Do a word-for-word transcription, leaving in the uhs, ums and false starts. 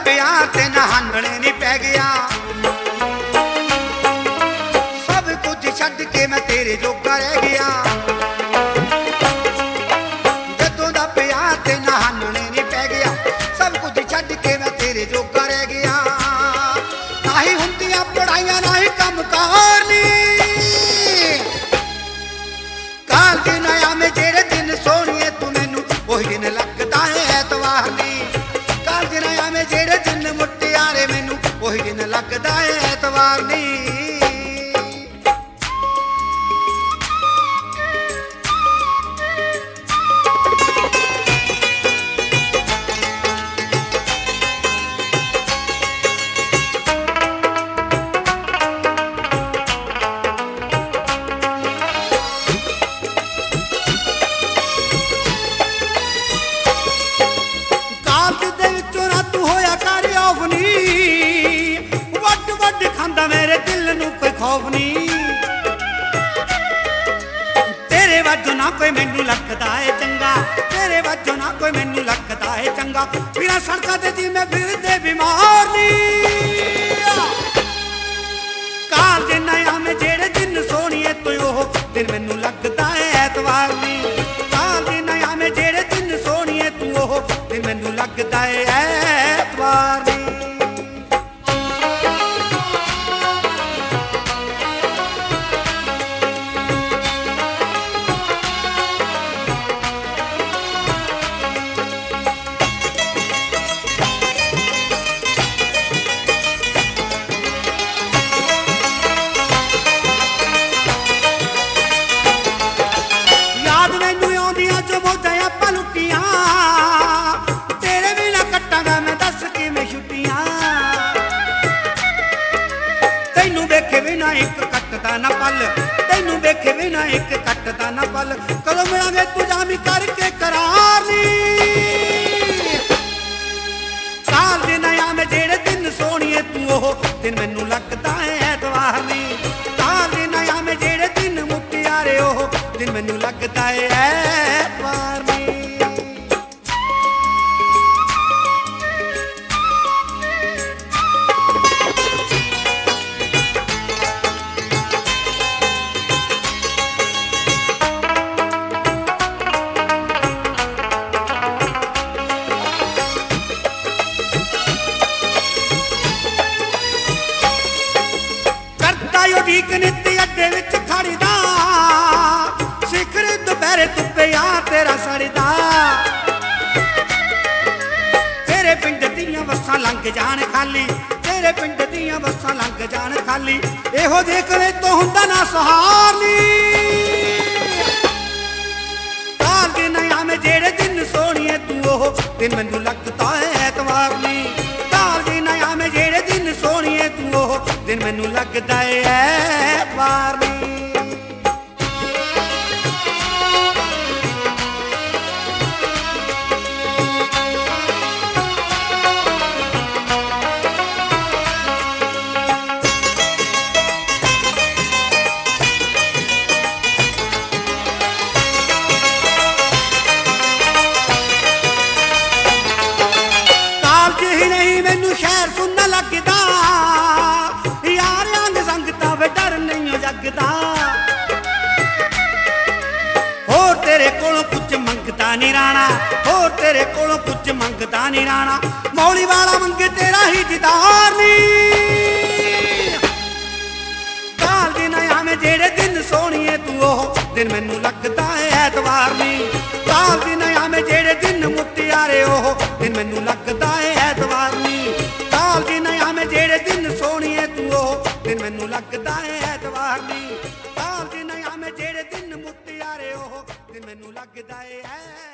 ਪਿਆਰ ਤੇ ਨਹਾਨਣੇ ਨਹੀਂ ਪੈ ਗਿਆ। ਸਭ ਕੁਝ ਛੱਡ ਕੇ ਮੈਂ ਤੇਰੇ ਜੋਗਾ ਰਹਿ ਗਿਆ। ਜਦੋਂ ਦਾ ਪਿਆਰ ਤੇ ਨਹਾਨਣੇ ਨਹੀਂ ਪੈ ਗਿਆ। ਸਭ ਕੁਝ ਛੱਡ ਕੇ ਮੈਂ ਤੇਰੇ ਜੋਗਾ ਰਹਿ ਗਿਆ। ਨਾ ਹੀ ਹੁੰਦੀਆਂ ਪੜਾਈਆਂ ਨਾ ਹੀ ਕੰਮ ਕਾਰ ਨੀ। ਕਾਲਜ ਨਾ ਆਵੇਂ ਜਿਹੜੇ ਦਿਨ ਸੋਹਣੀਏ ਤੂੰ ਮੈਨੂੰ ਉਹੀ ਦਿਨ ਲੱਗਦਾ ਹੈ ਐਤਵਾਰ ਨੀ। ਕਾਲਜ ਨਾ ਆਵੇਂ ਜਿਹੜੇ ਦਿਨ ਮੁਟਿਆਰੇ ਮੈਨੂੰ ਉਹੀ ਦਿਨ ਲੱਗਦਾ ਹੈ ਐਤਵਾਰ ਨੀ। मेरे दिल नूं कोई खौफ नहीं। तेरे वजों ना कोई मैनू लगदा है चंगा। तेरे वजों ना कोई मैनू लगदा है चंगा। बिना सड़कां ते जी मैं फिरदे बीमार नहीं। कालज नया में जेड़े दिन सोहणीए तू ओह दिन मैनू लगदा है ऐतवार नहीं। कालज नया में जेड़े दिन सोहणीए तू ओह दिन मैनू लगदा है ऐतवार नहीं। तैनू वेखे बिना एक कटदा ना पल। तैनू वेखे बिना एक कटदा ना पल। कदों मिलांगे तू जामी करके करार नी। कालज नया में जेड़े दिन सोहणीए तू ओह दिन मैनू लगदा है ऐतवार नी। कालज नया में जेड़े दिन मुटियारे ओह दिन मैनू लगदा है ऐतवार नी। ठीक नित अड्डे विच खड़दा सिखर दुपहरे धुप्पे यार तेरा सड़दा। तेरे पिंड दियां बसां लंघ जान खाली। तेरे पिंड दियां बसां लंघ जान खाली। एहो देखने तो हुंदा ना सहार नी। कालज नया में जेड़े दिन सोहणीए तू ओह दिन मैनू लगदा है ऐतवार नी। कालज नया में जेड़े दिन सोहणीए तू ओह दिन मैनू लगदा है ऐतवार नी। कालज ही नहीं मैनू शहर सुनना लगदा। डर नहीं जगदा। होर तेरे कोलों कुछ मंगदा नहीं राणा। होर तेरे कोलों कुछ मंगदा नहीं राणा। मौली वाला मंगे तेरा ही दीदार नी। कालज नया में जेड़े दिन सोहणीए तू ओह दिन मैनू लगदा है ऐतवार नी। कालज नया में जेड़े दिन मुटियारे ओह दिन मैनू लगदा है ऐतवार नी। कालज नया में जेड़े दिन सोहणीए तू ओह दिन मैनू लगदा है ऐतवार नी। कालज नया में जेड़े दिन मुटियारे ओह दिन मैनू लगदा है।